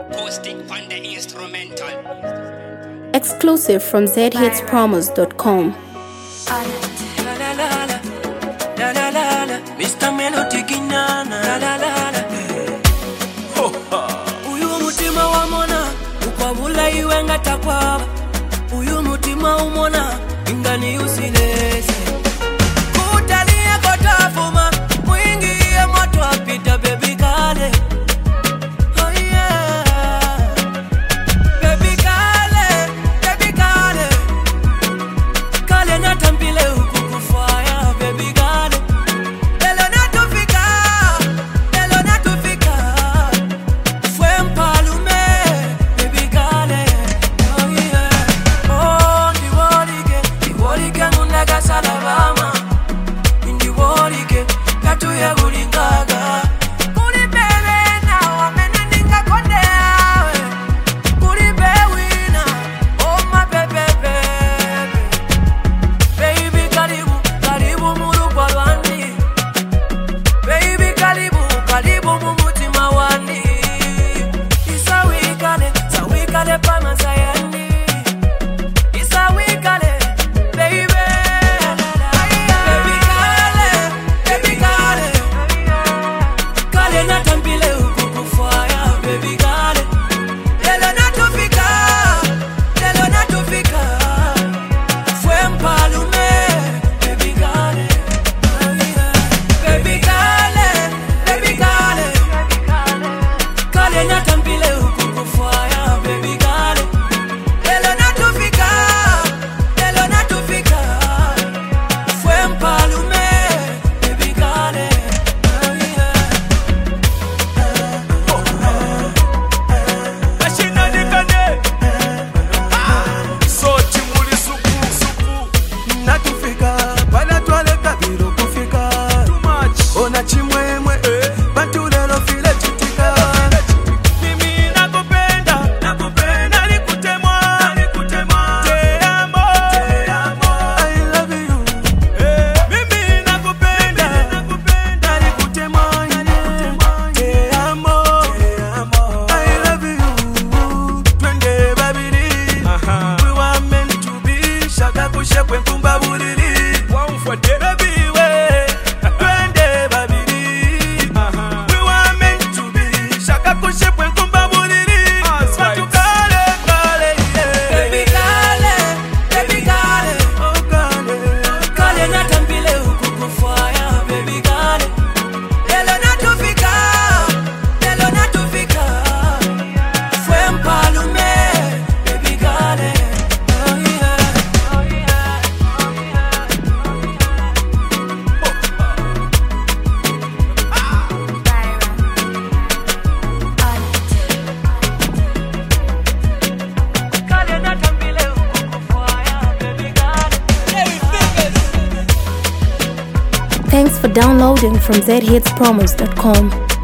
Acoustic on the instrumental. Exclusive from zhitspromos.com. Mr. Melody Kinana la la la. Uyu mutima wa mona ukwabula iwe ngatakwaba. Uyu mutima umona ingani usileze. Kutalia kotafuma mwingi ya moto apita baby kale. Oh yeah. Baby kale, baby kale. Kale natambile ukukufaya baby kale. Salabama, indi worike, katu ya gulingaga. Kuri bebe na wamene ninga konde awe. Kuri bewina, oh my baby baby. Baby karibu, karibu murupa wandi. Baby karibu, karibu mumutima wandi. Sawikale pama sayandi. Isawikale, baby. Thanks for downloading from zhitspromos.com.